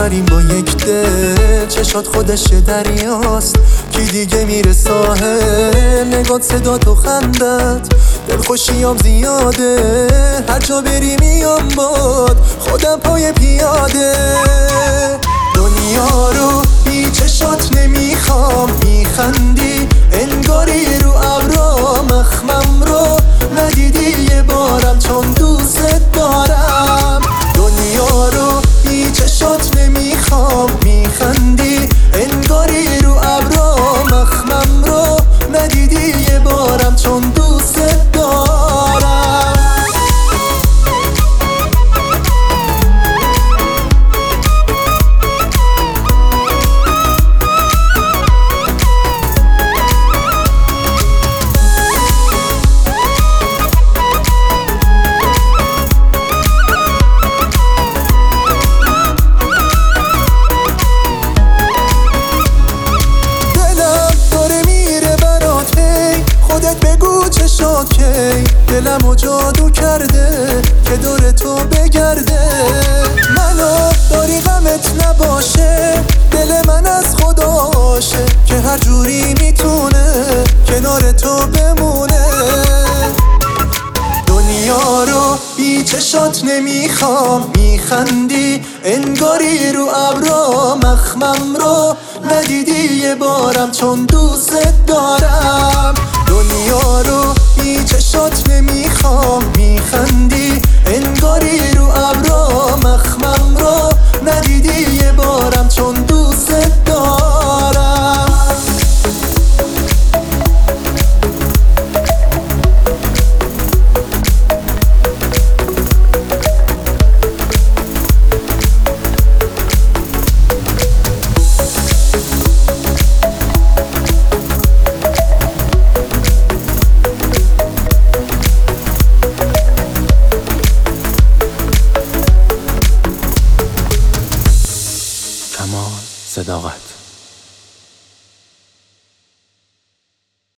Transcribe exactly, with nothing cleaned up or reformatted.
میبریم با یک دل، چشات خودش دریاست، کی دیگه میره ساحل، نگات صدا تو خندت، دلخوشیام زیاده، هر جا بری میام باد، خودم پای پیاده. دنیا رو بی چشات نمیخوام، میخندی انگاری رو ابرا، مخمم رو ندیدی یه بارم چون دوست دارم. دنیا رو بی چشات نمیخوام، میخندی انگاری رو ابرا، مخمم رو ندیدی یه بارم چون دوست دارم. بگو چشات کی دلمو جادو کرده که دور تو بگرده، منو داری غمت نباشه، دل من از خداشه که هر جوری میتونه کنار تو بمونه. دنیا رو بی چشات نمیخوام، میخندی انگاری رو ابرا، مخمم رو ندیدی یه بارم چون دوست دارم. دنیا رو بی چشات نمیخوام، میخندی انگاری رو ابرا، مخمم رو ندیدی یه بارم چون دوست دارم. کمال صداقت.